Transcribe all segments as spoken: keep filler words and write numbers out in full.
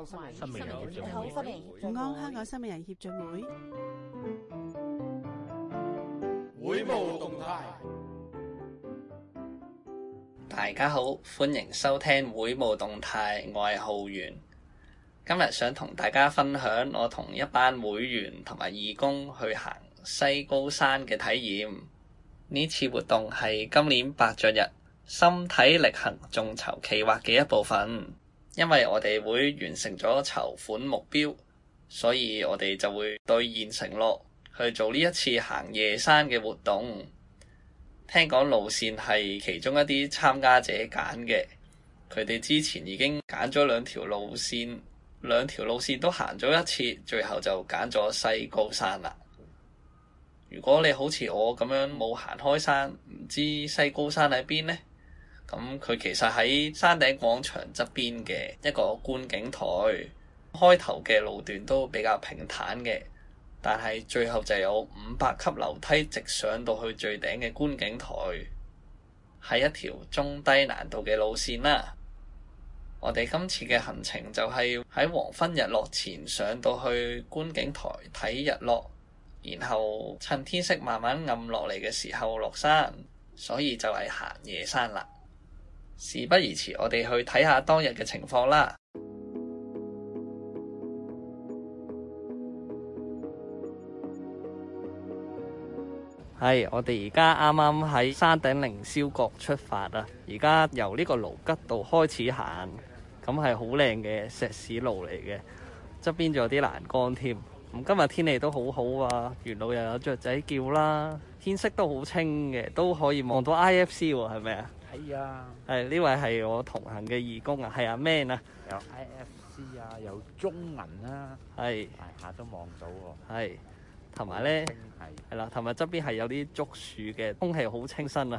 港新新明人協進會， 新明人協進會， 安香港新明人協進會， 會務動態。 大家好，歡迎收聽會務動態，我係浩源。今日想同大家分享我同一班會員同埋義工去行西高山嘅體驗。呢次活動係今年白象日心體力行眾籌企劃嘅一部分。因為我哋會完成咗籌款目標，所以我哋就會兌現承諾去做呢一次行夜山嘅活動。聽講路線係其中一啲參加者揀嘅，佢哋之前已經揀咗兩條路線，兩條路線都行咗一次，最後就揀咗西高山啦。如果你好似我咁樣冇行開山，唔知西高山喺邊呢？咁佢其實喺山頂廣場側邊嘅一個觀景台，開頭嘅路段都比較平坦嘅，但係最後就有五百級樓梯直上到去最頂嘅觀景台，係一條中低難度嘅路線啦。我哋今次嘅行程就係喺黃昏日落前上到去觀景台睇日落，然後趁天色慢慢暗落嚟嘅時候落山，所以就係行夜山啦。事不宜遲，我哋去睇下當日嘅情況啦。係，我哋而家啱啱喺山頂凌霄閣出發啦。而家由呢個盧吉道開始行，咁係好靚嘅石屎路嚟嘅，側邊仲有啲欄杆添。咁今日天氣都好好啊，沿路又有雀仔叫啦，天色都好清嘅，都可以望到 I F C 喎，係咪啊？ 係啊， 係，呢位係我同行嘅義工啊，係阿 Man 啊， 有 I F C 啊，有中銀啦， 係大下都望到喎， 係，同埋咧係係啦，同埋側邊係有啲竹樹嘅，空氣好清新啊。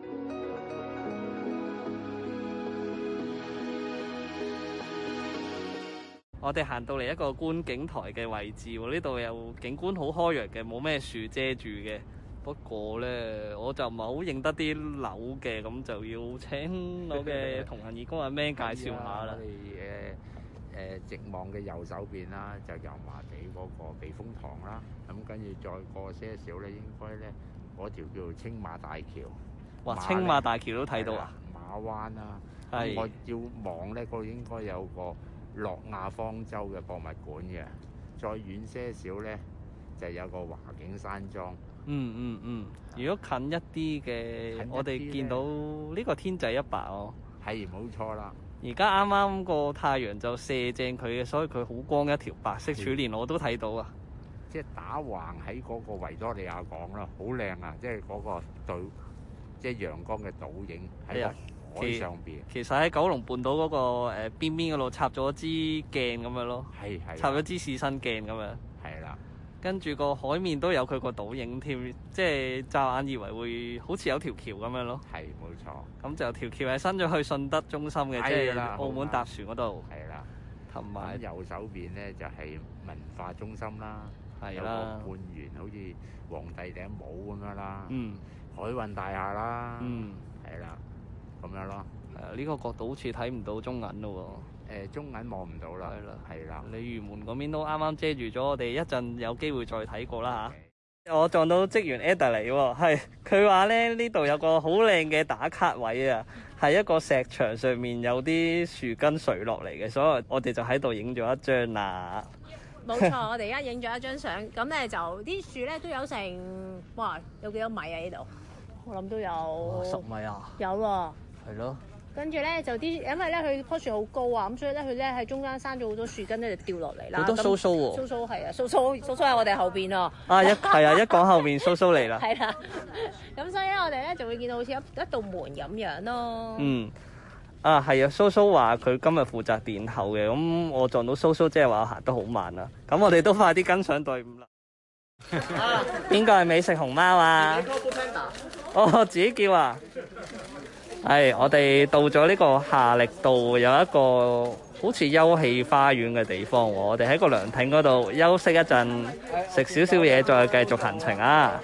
我哋行到嚟一個觀景台嘅位置喎，呢度有景觀好開揚嘅，冇咩樹遮住嘅。不過咧，我就唔係好認得啲樓嘅，咁就要請我嘅同行義工阿 Man 介紹下啦。 我哋誒誒直望嘅右手邊啦，就油麻地嗰個避風塘啦。咁跟住再過些少咧，應該咧嗰條叫做青馬大橋。 哇！青馬大橋都睇到啊！ 馬灣啦， 係我要望咧，嗰度應該有個諾亞方舟嘅博物館嘅。再遠些少咧，就有個華景山莊。 嗯嗯嗯，如果近一啲嘅，我哋見到呢個天際一白哦。 係冇錯啦。 而家啱啱個太陽就射正佢嘅，所以佢好光一條白色柱，連我都睇到啊！ 即係打橫喺嗰個維多利亞港啦，好靚啊！即係嗰個對，即係陽光嘅倒影喺個海上邊。 其實喺九龍半島嗰、嗰個誒、呃、邊邊嗰度插咗支鏡咁樣咯， 係係插咗支視身鏡咁樣。 係啦。 跟住個海面都有佢個倒影添，即係乍眼以為會好似有條橋咁樣咯。 係冇錯。 咁就條橋係伸咗去順德中心嘅，即係澳門搭船嗰度。 係啦。 同埋右手邊咧就係文化中心啦， 係啦， 有個半圓好似皇帝頂帽咁樣啦。 嗯。 海運大廈啦。 嗯。 係啦，咁樣咯。 係啊，呢個角度好似睇唔到中銀咯喎。 誒中銀望唔到啦，係啦，係啦。 鯉魚門嗰邊都啱啱遮住咗，我哋一陣有機會再睇過啦嚇。我撞到職員 Ada 嚟喎，係佢話咧呢度有個好靚嘅打卡位啊，係一個石牆上面有啲樹根垂落嚟嘅，所以我哋就喺度影咗一張啦。 冇錯，我哋而家影咗一張相，咁咧就啲樹咧都有成，哇，有幾多米啊？呢度我諗都有十米啊， 有喎。 係咯。 跟住咧就啲，因為咧佢棵樹好高啊，咁所以咧佢咧喺中間生咗好多樹根咧就掉落嚟啦。 好多蘇蘇喎。 蘇蘇係啊，蘇蘇蘇蘇喺我哋後邊啊。 啊一係啊，一講後面蘇蘇嚟啦。 係啦，咁所以咧我哋咧就會見到好似一一道門咁樣咯。 嗯。啊係啊，蘇蘇話佢今日負責殿後嘅，咁我撞到蘇蘇即係話我行得好慢啊，咁我哋都快啲跟上隊伍啦。邊個係美食熊貓啊？哦，自己叫啊！係，我哋到咗呢個夏力道，有一個好似休憩花園嘅地方喎。我哋喺個涼亭嗰度休息一陣，食少少嘢，再繼續行程啊！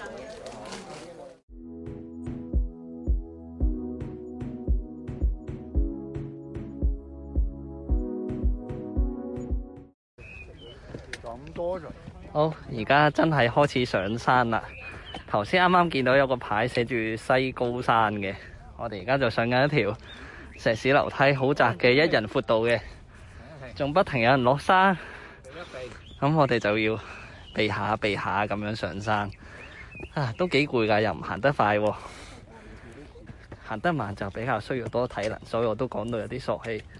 好，而家真係開始上山啦。頭先啱啱見到有個牌寫住西高山嘅，我哋而家就上緊一條石屎樓梯，好窄嘅，一人闊度嘅，仲不停有人落山。咁我哋就要避下避下咁樣上山。啊，都幾攰㗎，又唔行得快喎。行得慢就比較需要多體能，所以我都講到有啲索氣。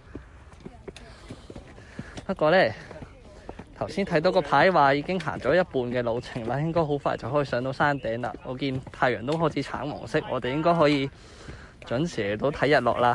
不過呢，頭先睇到個牌話已經行咗一半嘅路程啦，應該好快就可以上到山頂啦。我見太陽都開始橙黃色，我哋應該可以準時嚟到睇日落啦。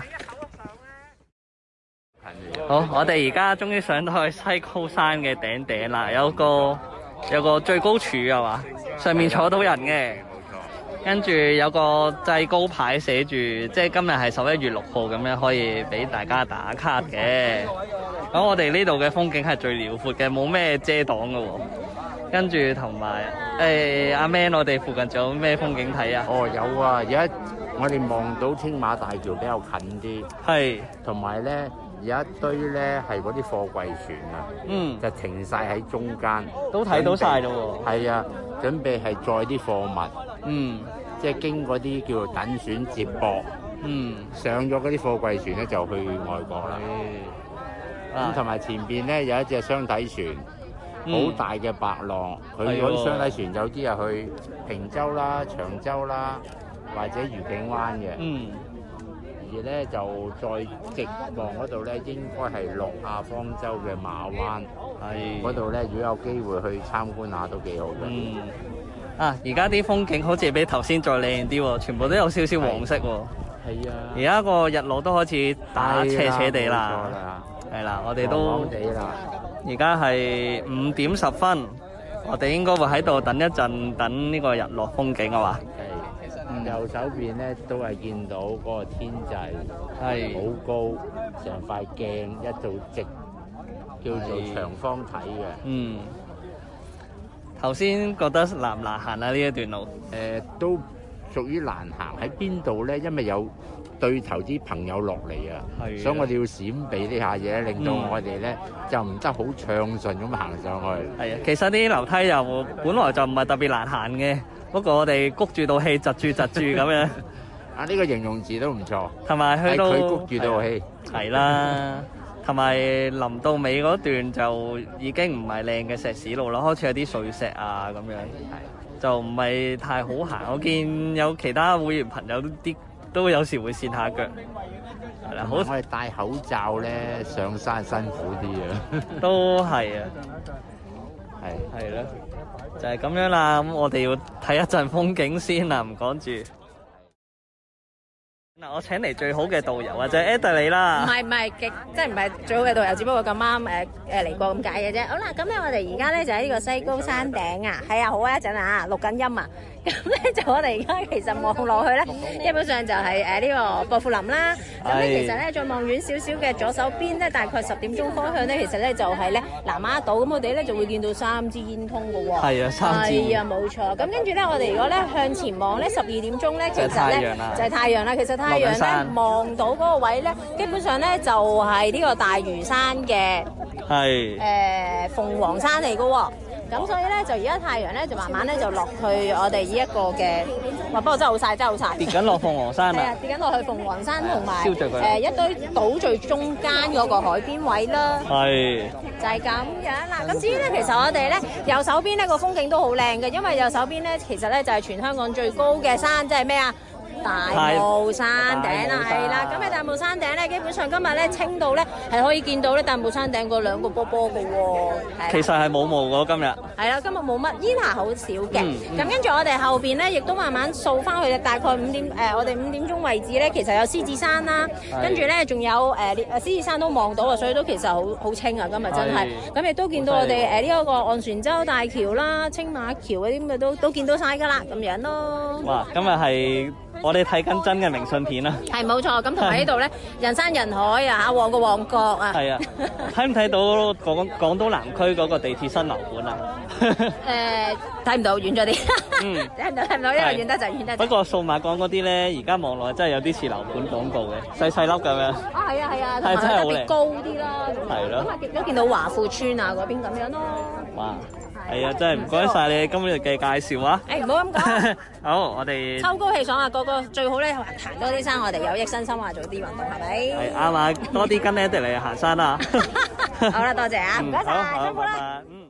好，我哋而家終於上到去西高山嘅頂頂啦，有個有個最高柱係嘛，上面坐到人嘅。跟住有個制高牌寫住，即係今日係十一月六號咁樣，可以俾大家打卡嘅。咁我哋呢度嘅風景係最遼闊嘅，冇咩遮擋㗎喎。跟住同埋誒阿 Man，我哋附近仲有咩風景睇啊？ 哦，有啊，而家我哋望到青馬大橋比較近啲， 係， 同埋咧有一堆咧係嗰啲貨櫃船啊， 嗯， 就停晒喺中間， 都睇到晒咯喎。 係啊，準備係載啲貨物。 嗯， 即係經嗰啲叫做等船接駁， 嗯， 上咗嗰啲貨櫃船咧就去外國啦。咁同埋前邊咧有一隻雙體船，好、嗯、大嘅白浪，佢嗰啲雙體船有啲係去平洲啦、長洲啦，或者愉景灣嘅。嗯，而咧就再直望嗰度咧，應該係落亞方舟嘅馬灣。係嗰度咧，如果有機會去參觀下都幾好嘅。嗯。啊！而家啲風景好似比頭先再靚啲喎，全部都有少少黃色喎。係啊！而家個日落都開始打斜斜地啦。係啦，我哋都而家係五點十分，我哋應該會喺度等一陣，等呢個日落風景啊嘛。係。右手邊咧都係見到嗰個天際，係好高，成塊鏡一做直，叫做長方體嘅。嗯。頭先覺得難唔難行啊？呢一段路誒、呃、都屬於難行，喺邊度咧？因為有對頭啲朋友落嚟啊，所以我哋要閃避呢下嘢，令到我哋咧、嗯、就唔得好暢順咁行上去。係啊，其實啲樓梯又本來就唔係特別難行嘅，不過我哋谷住道氣，窒住窒住咁樣。啊，呢、呢個形容詞都唔錯，同埋去到佢谷住道氣，係啦。同埋臨到尾嗰段就已經唔係靚嘅石屎路啦，開始有啲碎石啊咁樣，就唔係太好行。我見有其他會員朋友都啲都有時會跣下腳。係啦，好，我哋戴口罩咧上山辛苦啲啊。都係啊，係係咯，就係咁樣啦。咁我哋要睇一陣風景先啦，唔講住。嗱，我請嚟最好嘅導遊啊，就係 Ada 你啦。唔係唔係極，即係唔係最好嘅導遊，只不過咁啱誒誒嚟過咁解嘅啫。好啦，咁咧我哋而家咧就喺呢個西高山頂啊。係啊，好啊，一陣啊，錄緊音啊。咁咧就我哋而家其實望落去咧，基本上就係誒呢個薄扶林啦。咁咧其實咧再望遠少少嘅左手邊咧，大概十點鐘方向咧，其實咧就係咧南丫島。咁我哋咧就會見到三支煙通嘅喎。係啊，三支。係啊，冇錯。咁跟住咧，我哋如果咧向前望咧，十二點鐘咧，其實咧就係太陽啦。其實太陽咧望到嗰個位咧，基本上咧就係呢個大嶼山嘅係誒鳳凰山嚟嘅喎。咁所以咧就而家太陽咧就慢慢咧就落去我哋呢一個嘅，哇！不過真係好曬，真係好曬。跌緊落鳳凰山啊！係啊，跌緊落去鳳凰山同埋誒一堆島最中間嗰個海邊位啦。係。就係咁樣啦。咁至於咧，其實我哋咧右手邊咧個風景都好靚嘅，因為右手邊咧其實咧就係全香港最高嘅山，即係咩啊？大霧山頂啦，係啦，咁喺大霧山頂咧，基本上今日咧清到咧係可以見到咧大霧山頂嗰兩個波波嘅喎。其實係冇霧嘅今日。係啦，今日冇乜煙霞好少嘅。咁跟住我哋後邊咧，亦都慢慢掃翻去，大概五點誒，我哋五點鐘位置咧，其實有獅子山啦，跟住咧仲有誒誒獅子山都望到啊，所以都其實好好清啊，今日真係。咁亦都見到我哋誒呢一個昂船洲大橋啦、青馬橋嗰啲咁嘅都都見到晒㗎啦，咁樣咯。哇！今日係〜我哋睇緊真嘅明信片啦，係冇錯。咁同埋呢度咧，人山人海啊，旺個旺角啊。係啊，睇唔睇到廣廣東南區嗰個地鐵新樓盤啊？誒，睇唔到，遠咗啲。嗯，睇唔到，睇唔到，因為遠得就遠得。不過數碼港嗰啲咧，而家望落真係有啲似樓盤廣告嘅，細細粒咁樣。啊，係啊，係啊，同埋特別高啲啦。係咯。咁啊，亦都見到華富村啊嗰邊咁樣咯。 哇！係啊，真係唔該晒你今日嘅介紹啊！ 誒唔好咁講。 好，我哋秋高氣爽啊，個個最好咧行多啲山，我哋有益身心啊，做啲運動係咪？ 係啱啊，多啲跟 Eddie 嚟行山啊！ 好啦，多謝啊，唔該晒，辛苦啦。 嗯。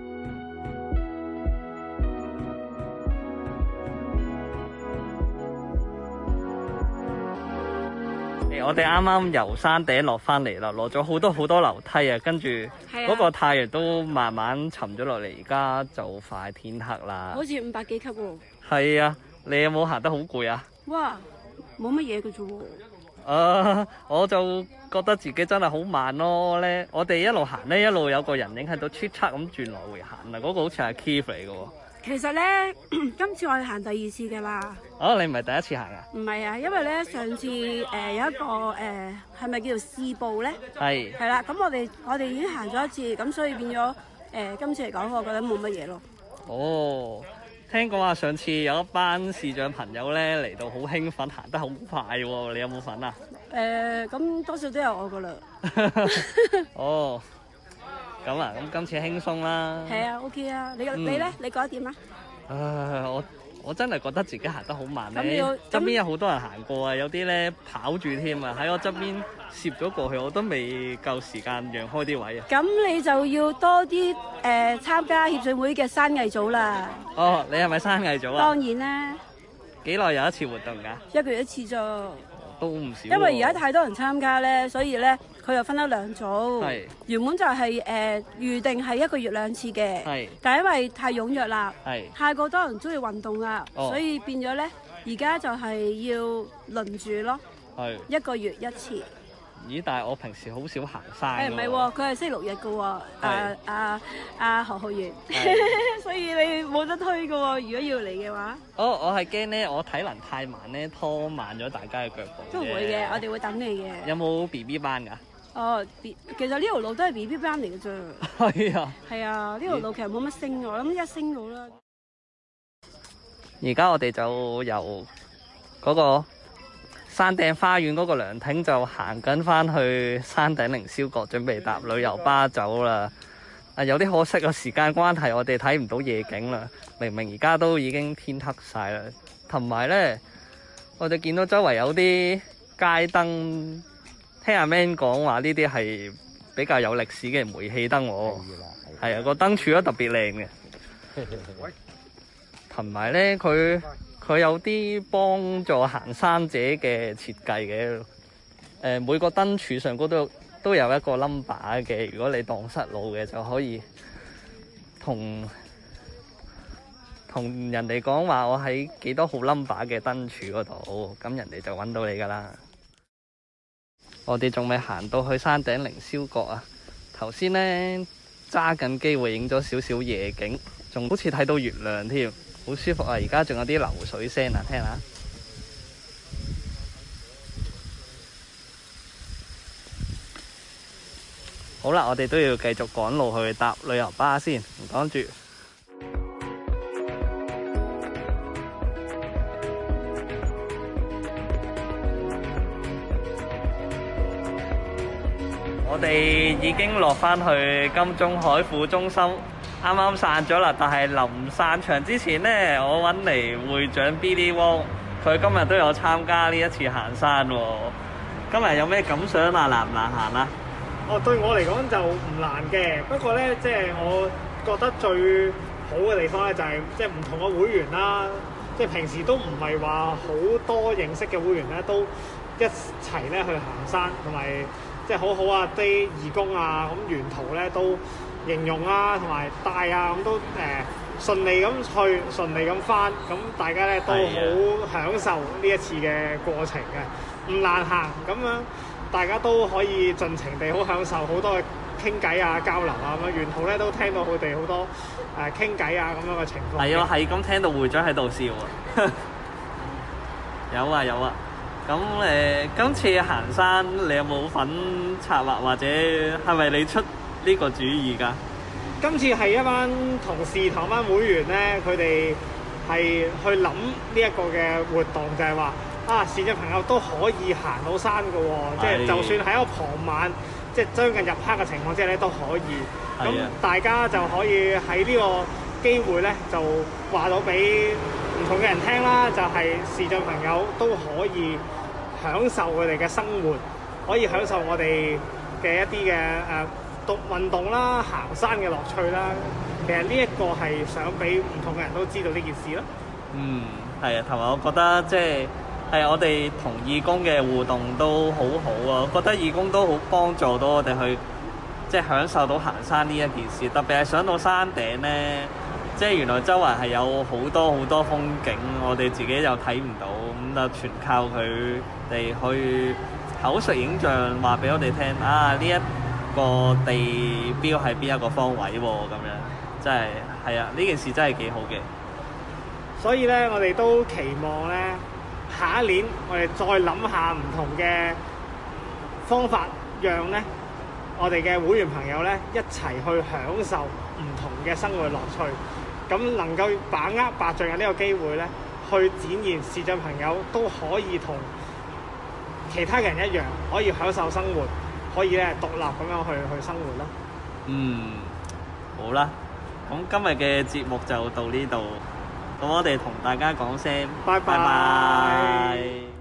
我哋啱啱由山頂落翻嚟啦，落咗好多好多樓梯啊，跟住嗰個太陽都慢慢沉咗落嚟，而家就快天黑啦。 好似五百幾級喎。 係啊，你有冇行得好攰啊？ 哇，冇乜嘢嘅啫喎。 啊，我就覺得自己真係好慢咯咧。我哋一路行咧，一路有個人影喺度出測咁轉來回行啊，嗰、嗰個好似係 Keith 嚟嘅喎。 其實咧，今次我哋行第二次㗎啦。 哦，你唔係第一次行啊？ 唔係啊，因為咧上次誒、呃、有一個誒係咪叫做試步咧？係。係啦，咁我哋我哋已經行咗一次，咁所以變咗誒、呃、今次嚟講，我覺得冇乜嘢咯。 哦，聽講話上次有一班視障朋友咧嚟到好興奮，行得好快喎，你有冇份啊？ 誒、呃，咁多數都有我㗎啦。 哦。咁啊，咁今次輕鬆啦。 係啊 ，OK 啊，你、嗯、你咧，你覺得點啊？ 唉，我我真係覺得自己行得好慢咧。側邊有好多人行過啊，有啲咧跑住添啊，喺我側邊攝咗過去，我都未夠時間讓開啲位啊。咁你就要多啲誒、呃、參加協進會嘅山藝組啦。 哦，你係咪山藝組啊？ 當然啦。 幾耐有一次活動㗎？ 一個月一次咋。 都唔少。 因為而家太多人參加咧，所以咧佢又分咗兩組。 係。原本就係誒預定係一個月兩次嘅。係。但係因為太踴躍啦，係。太過多人中意運動啦，哦、所以變咗咧，而家就係要輪住咯。係。一個月一次。 咦？但係我平時好少行山。 誒唔係喎，佢係星期六日嘅喎。誒阿阿何浩源，所以你冇得推嘅喎。如果要嚟嘅話。 哦，我係驚咧，我體能太慢咧，拖慢咗大家嘅腳步。 都唔會嘅，我哋會等你嘅。 有冇 B B 班㗎？ 哦，其實呢條路都係 B B 班嚟嘅啫。 係啊。係啊，呢條路其實冇乜升嘅，我諗一升到啦。 而家我哋就由嗰個山頂花園嗰個涼亭就行緊翻去山頂凌霄閣，準備搭旅遊巴走啦。啊，有啲可惜啊，時間關係，我哋睇唔到夜景啦。明明而家都已經天黑晒啦，同埋咧，我哋見到周圍有啲街燈，聽阿 Man 講話呢啲係比較有歷史嘅煤氣燈喎。係啊，個燈柱都特別靚嘅。同埋咧，佢。佢有啲幫助行山者嘅設計嘅，誒、呃、每個燈柱上高都有都有一個 number 嘅，如果你蕩失路嘅就可以同同人哋講話我喺幾多號 number 嘅燈柱嗰度，咁人哋就揾到你㗎啦。我哋仲未行到去山頂凌霄閣啊，頭先呢，揸緊機會影咗少少夜景，仲好似睇到月亮添。好舒服啊！而家仲有啲流水聲啊，聽下。好啦，我哋都要繼續趕路去搭旅遊巴先，唔講住。我哋已經落返去金鐘海富中心。啱啱散咗啦，但係臨散場之前呢，我揾嚟會長 Billy Wong，佢今日都有參加呢一次行山喎。今日有咩感想啊？難唔難行啊？ 哦，對我嚟講就唔難嘅，不過呢，即係我覺得最好嘅地方呢，就係即係唔同嘅會員啦，即係平時都唔係話好多認識嘅會員呢，都一齊咧去行山，同埋即係好好啊啲義工啊，咁沿途呢都形容啊，同埋帶啊，咁都誒、呃、順利咁去，順利咁翻，咁大家咧都好享受呢一次嘅過程嘅，唔難行，咁樣大家都可以盡情地好享受好多嘅傾偈啊、交流啊，咁樣沿途咧都聽到佢哋好多誒傾偈啊咁樣嘅情況。 係啊，係咁聽到會長喺度笑啊！有啊有啊，咁誒、呃、今次行山你有冇份策劃，或者係咪你出呢個主意㗎？ 今次係一班同事同一班會員咧，佢哋係去諗呢一個嘅活動，就係話啊，視障朋友都可以行到山㗎喎，即係就算喺一個傍晚即係將近入黑嘅情況之下咧都可以。咁大家就可以喺呢個機會咧，就話到俾唔同嘅人聽啦，就係視障朋友都可以享受佢哋嘅生活，可以享受我哋嘅一啲嘅誒讀運動啦、行山嘅樂趣啦。其實呢一個係想俾唔同嘅人都知道呢件事咯。嗯， 係啊，同埋我覺得即係係我哋同義工嘅互動都好好啊！我覺得義工都好幫助到我哋去即係享受到行山呢一件事，特別係上到山頂咧，即係原來周圍係有好多好多風景，我哋自己又睇唔到，咁就全靠佢哋去口述影像話俾我哋聽啊！呢一個地標喺邊一個方位喎，咁樣真係係啊！呢件事真係幾好嘅。 所以咧，我哋都期望咧，下一年我哋再諗下唔同嘅方法，讓咧我哋嘅會員朋友咧一齊去享受唔同嘅生活樂趣。咁能夠把握白象日呢個機會咧，去展現視障朋友都可以同其他人一樣，可以享受生活，可以咧獨立咁樣去去生活咯。 嗯，好啦，咁今日嘅節目就到呢度。咁我哋同大家講聲， 拜拜。